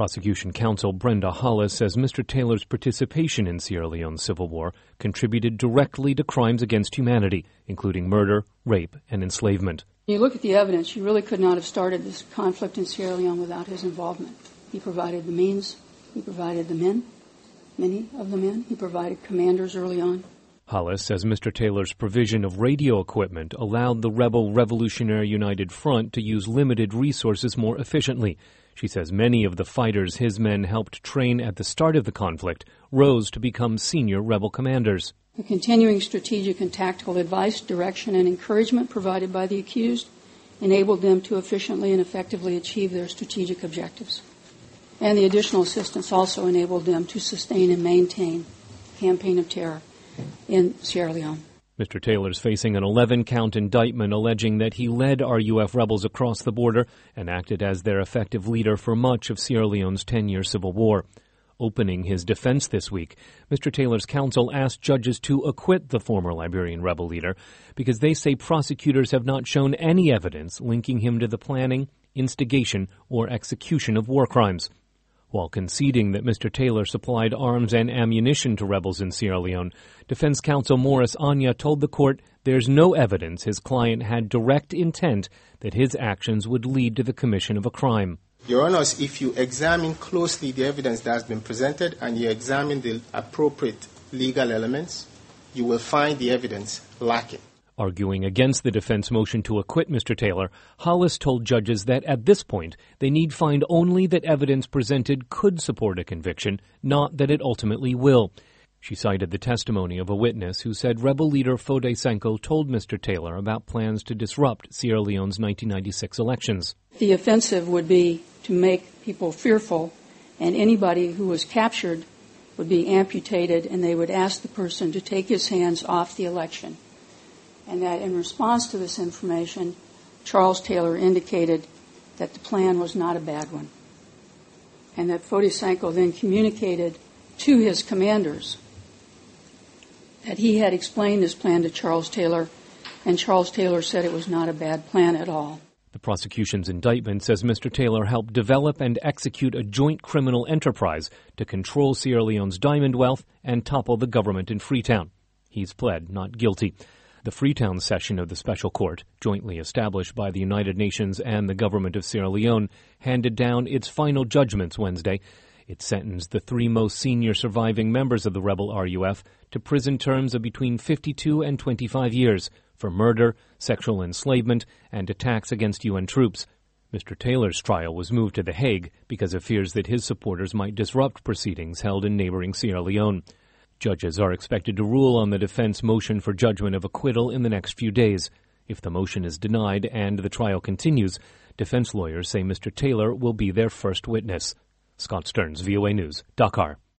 Prosecution counsel Brenda Hollis says Mr. Taylor's participation in Sierra Leone's civil war contributed directly to crimes against humanity, including murder, rape, and enslavement. When you look at the evidence, you really could not have started this conflict in Sierra Leone without his involvement. He provided the means, he provided the men, many of the men, he provided commanders early on. Hollis says Mr. Taylor's provision of radio equipment allowed the rebel Revolutionary United Front to use limited resources more efficiently. She says many of the fighters his men helped train at the start of the conflict rose to become senior rebel commanders. The continuing strategic and tactical advice, direction, and encouragement provided by the accused enabled them to efficiently and effectively achieve their strategic objectives. And the additional assistance also enabled them to sustain and maintain a campaign of terror in Sierra Leone. Mr. Taylor's facing an 11-count indictment alleging that he led RUF rebels across the border and acted as their effective leader for much of Sierra Leone's 10-year civil war. Opening his defense this week, Mr. Taylor's counsel asked judges to acquit the former Liberian rebel leader because they say prosecutors have not shown any evidence linking him to the planning, instigation, or execution of war crimes. While conceding that Mr. Taylor supplied arms and ammunition to rebels in Sierra Leone, defense counsel Morris Anya told the court there's no evidence his client had direct intent that his actions would lead to the commission of a crime. Your Honors, if you examine closely the evidence that has been presented and you examine the appropriate legal elements, you will find the evidence lacking. Arguing against the defense motion to acquit Mr. Taylor, Hollis told judges that at this point they need find only that evidence presented could support a conviction, not that it ultimately will. She cited the testimony of a witness who said rebel leader Foday Sankoh told Mr. Taylor about plans to disrupt Sierra Leone's 1996 elections. The offensive would be to make people fearful, and anybody who was captured would be amputated, and they would ask the person to take his hands off the election. And that in response to this information, Charles Taylor indicated that the plan was not a bad one. And that Foday Sankoh then communicated to his commanders that he had explained his plan to Charles Taylor, and Charles Taylor said it was not a bad plan at all. The prosecution's indictment says Mr. Taylor helped develop and execute a joint criminal enterprise to control Sierra Leone's diamond wealth and topple the government in Freetown. He's pled not guilty. The Freetown session of the special court, jointly established by the United Nations and the government of Sierra Leone, handed down its final judgments Wednesday. It sentenced the three most senior surviving members of the rebel RUF to prison terms of between 52 and 25 years for murder, sexual enslavement, and attacks against UN troops. Mr. Taylor's trial was moved to The Hague because of fears that his supporters might disrupt proceedings held in neighboring Sierra Leone. Judges are expected to rule on the defense motion for judgment of acquittal in the next few days. If the motion is denied and the trial continues, defense lawyers say Mr. Taylor will be their first witness. Scott Stearns, VOA News, Dakar.